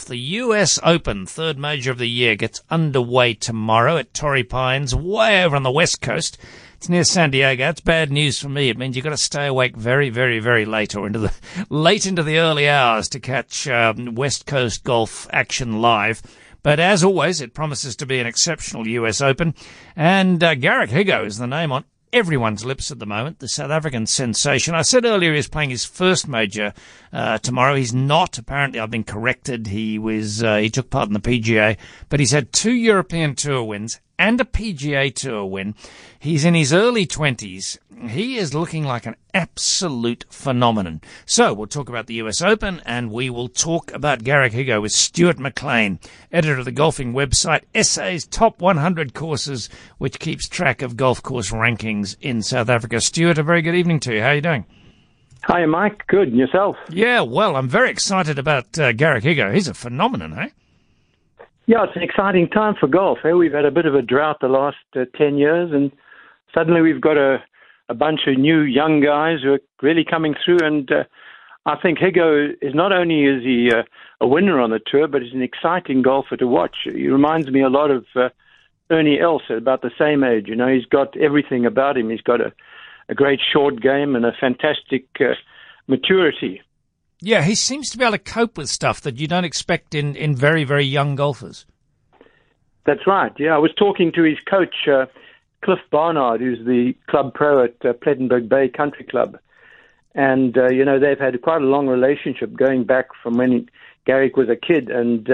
golf. The US Open, third major of the year, gets underway tomorrow at Torrey Pines, way over on the west coast. It's near San Diego. It's bad news for me. It means you've got to stay awake very, very, very late or late into the early hours to catch West Coast golf action live. But as always, it promises to be an exceptional US Open. And Garrick Higgo is the name on everyone's lips at the moment, the South African sensation. I said earlier he's playing his first major tomorrow. He's not. Apparently, I've been corrected. He took part in the PGA, but he's had 2 European Tour wins and a PGA Tour win. He's in his early 20s. He is looking like an absolute phenomenon. So we'll talk about the US Open, and we will talk about Garrick Higgo with Stuart McLean, editor of the golfing website SA's Top 100 Courses, which keeps track of golf course rankings in South Africa. Stuart, a very good evening to you. How are you doing? Hi, Mike. Good. And yourself? Yeah, well, I'm very excited about Garrick Higgo. He's a phenomenon, eh? Yeah, it's an exciting time for golf. We've had a bit of a drought the last 10 years, and suddenly we've got a bunch of new young guys who are really coming through. And I think Higgo is not only is he a winner on the tour, but he's an exciting golfer to watch. He reminds me a lot of Ernie Els, about the same age. You know, he's got everything about him. He's got a great short game and a fantastic maturity. Yeah, he seems to be able to cope with stuff that you don't expect in very, very young golfers. That's right, yeah. I was talking to his coach, Cliff Barnard, who's the club pro at Plettenberg Bay Country Club. And, they've had quite a long relationship going back from when Garrick was a kid. And,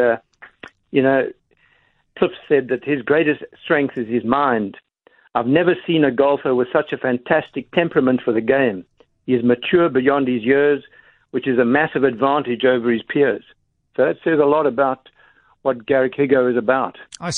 Cliff said that his greatest strength is his mind. I've never seen a golfer with such a fantastic temperament for the game. He is mature beyond his years, which is a massive advantage over his peers. So that says a lot about what Garrick Higgo is about. I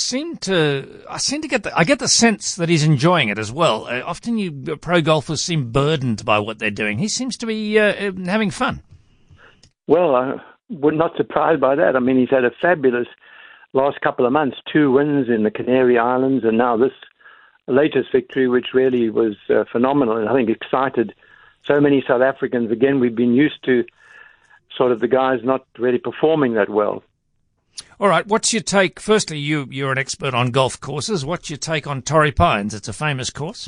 get the sense that he's enjoying it as well. Often pro golfers seem burdened by what they're doing. He seems to be having fun. Well, I would not surprised by that. I mean, he's had a fabulous last couple of months, 2 wins in the Canary Islands, and now this latest victory, which really was phenomenal, and I think excited so many South Africans. Again, we've been used to sort of the guys not really performing that well. All right, what's your take? Firstly, you're an expert on golf courses. What's your take on Torrey Pines? It's a famous course.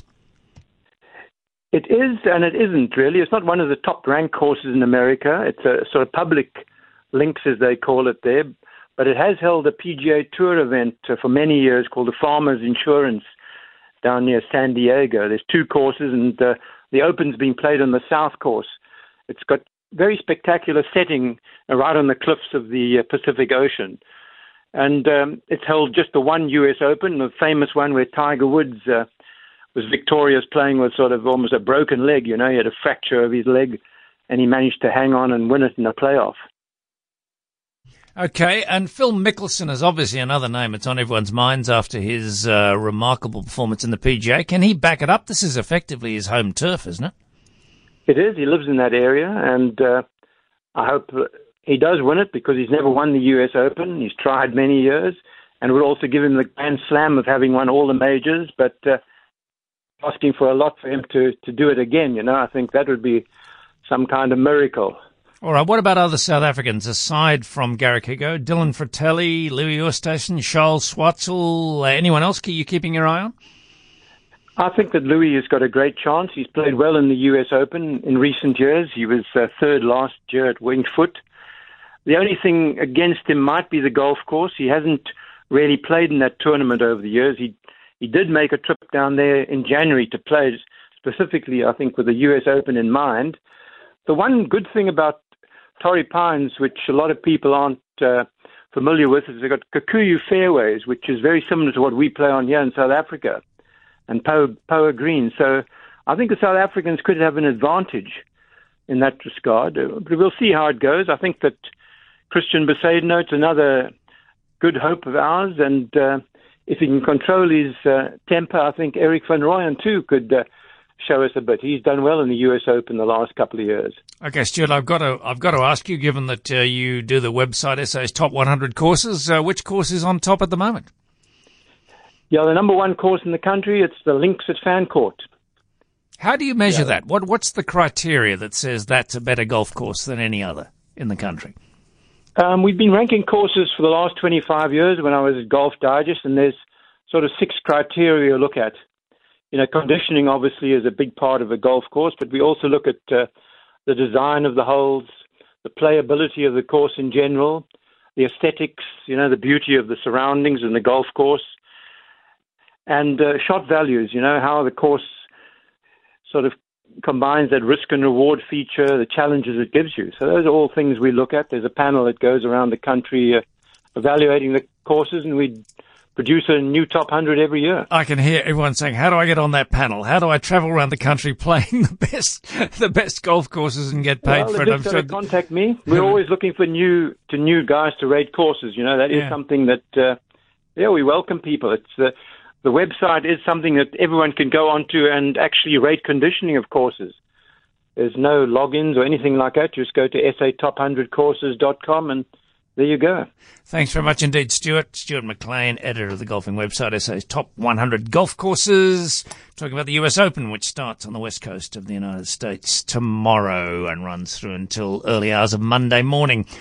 It is, and it isn't really. It's not one of the top-ranked courses in America. It's a sort of public links, as they call it there. But it has held a PGA Tour event for many years called the Farmers Insurance down near San Diego. There's 2 courses, and the Open's being played on the South Course. It's got very spectacular setting right on the cliffs of the Pacific Ocean. And it's held just the one US Open, the famous one where Tiger Woods was victorious playing with sort of almost a broken leg. You know, he had a fracture of his leg, and he managed to hang on and win it in a playoff. Okay, and Phil Mickelson is obviously another name that's on everyone's minds after his remarkable performance in the PGA. Can he back it up? This is effectively his home turf, isn't it? It is. He lives in that area, and I hope he does win it because he's never won the US Open. He's tried many years, and it would also give him the grand slam of having won all the majors, but asking for a lot for him to do it again. You know, I think that would be some kind of miracle. All right, what about other South Africans aside from Garrick Higgo? Dylan Fratelli, Louis Oosthuizen, Charles Schwartzel, anyone else you keeping your eye on? I think that Louis has got a great chance. He's played well in the US Open in recent years. He was third last year at Winged Foot. The only thing against him might be the golf course. He hasn't really played in that tournament over the years. He did make a trip down there in January to play, specifically, I think, with the US Open in mind. The one good thing about Torrey Pines, which a lot of people aren't familiar with, is they've got Kikuyu fairways, which is very similar to what we play on here in South Africa, and Poa Green. So I think the South Africans could have an advantage in that regard. But we'll see how it goes. I think that Christian Besaidno's another good hope of ours, and if he can control his temper, I think Eric van Rooyen too could show us a bit. He's done well in the US Open the last couple of years. Okay, Stuart, I've got to ask you, given that you do the website SA's Top 100 Courses, which course is on top at the moment? Yeah, the number 1 course in the country, it's the Links at Fancourt. How do you measure that? What's the criteria that says that's a better golf course than any other in the country? We've been ranking courses for the last 25 years when I was at Golf Digest, and there's sort of 6 criteria you look at. Conditioning obviously is a big part of a golf course, but we also look at the design of the holes, the playability of the course in general, the aesthetics, the beauty of the surroundings and the golf course, and shot values, how the course sort of combines that risk and reward feature, the challenges it gives you. So those are all things we look at. There's a panel that goes around the country evaluating the courses, and we produce a new top 100 every year. I can hear everyone saying, how do I get on that panel? How do I travel around the country playing the best golf courses and get paid for it? I'm sure contact me. We're always looking for new guys to rate courses. That is something that, we welcome people. It's the website is something that everyone can go onto and actually rate conditioning of courses. There's no logins or anything like that. Just go to satop100courses.com and there you go. Thanks very much indeed, Stuart. Stuart McLean, editor of the golfing website, SA's Top 100 Golf Courses. Talking about the US Open, which starts on the west coast of the United States tomorrow and runs through until early hours of Monday morning.